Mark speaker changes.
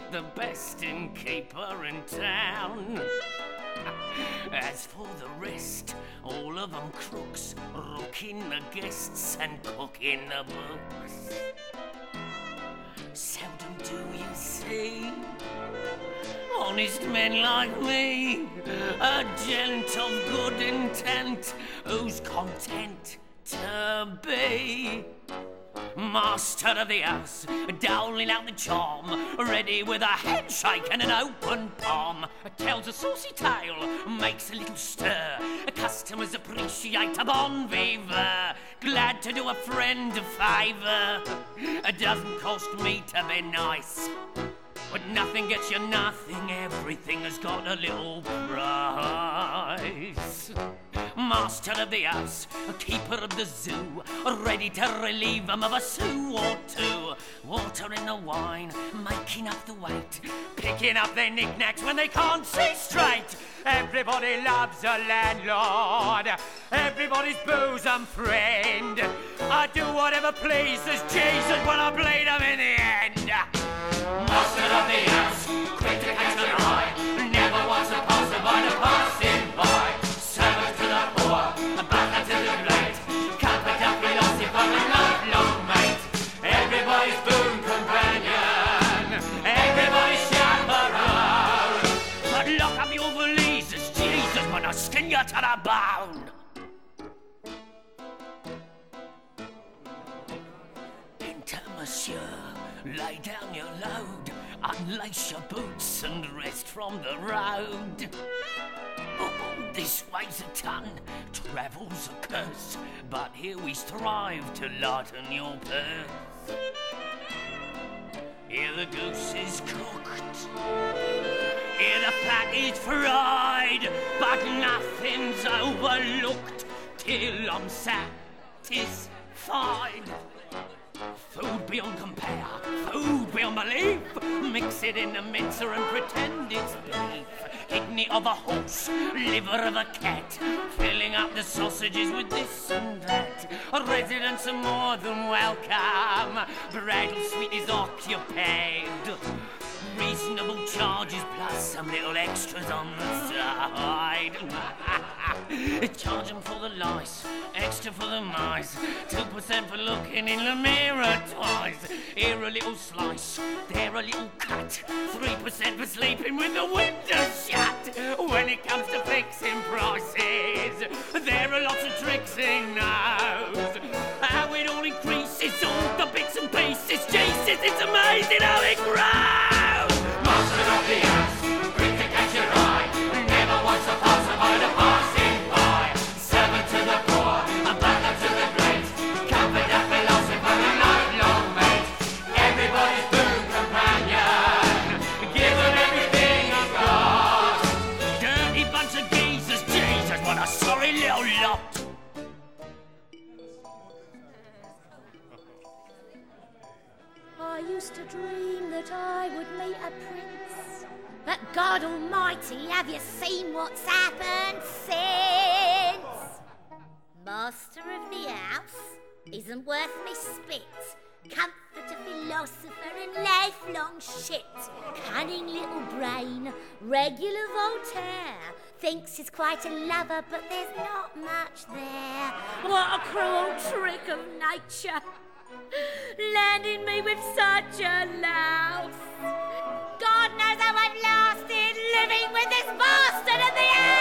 Speaker 1: the best innkeeper in town. As for the rest, all of them crooks, rooking the guests and cooking the books. Seldom do you see honest men like me, a gent of good intent, who's content to be master of the house, doling out the charm, ready with a handshake and an open palm. Tells a saucy tale, makes a little stir. Customers appreciate a bon vivant, glad to do a friend a favour. It doesn't cost me to be nice, but nothing gets you nothing. Everything has got a little price. Master of the house, keeper of the zoo, ready to relieve them of a sou or two. Water in the wine, making up the weight, picking up their knickknacks when they can't see straight. Everybody loves a landlord, everybody's bosom friend. I do whatever pleases Jesus when I bleed them in the end. Master of the house, quick to catch an eye, never wants a passerby to pass him by. Servant to the poor, a butler to the great, comforter, philosopher, and lifelong mate. Everybody's boon companion, everybody's chaperone. But lock up your valises, Jesus, when I skin you to the bone. Enter, monsieur. Lay down your load, unlace your boots and rest from the road. Oh, this weighs a ton, travel's a curse, but here we strive to lighten your purse. Here the goose is cooked, here the fat is fried, but nothing's overlooked till I'm satisfied. Food beyond compare, food beyond belief. Mix it in a mincer and pretend it's beef. Kidney of a horse, liver of a cat, filling up the sausages with this and that. Residents are more than welcome, bridal suite is occupied. Reasonable charges plus some little extras on the side. Charge them for the lice, extra for the mice, 2% for looking in the mirror twice. Here a little slice, there a little cut, 3% for sleeping with the window shut. When it comes to fixing prices, there are lots of tricks he knows. How it all increases, all the bits and pieces, Jesus, it's amazing how it grows. Master of the house, quick to catch your eye, never wants a passerby to pass him by. Servant to the poor, a butler to the great, comforter, philosopher, and lifelong mate. Everybody's boon companion, give them everything I've got. Dirty bunch of geezers, Jesus, what a sorry little lot.
Speaker 2: I used to dream that I would meet a prince, but God almighty, have you seen what's happened since? Master of the house isn't worth me spit, comforter, philosopher and lifelong shit. Cunning little brain, regular Voltaire, thinks he's quite a lover but there's not much there. What a cruel trick of nature, landing me with such a louse. God knows how I've lasted living with this bastard of the house.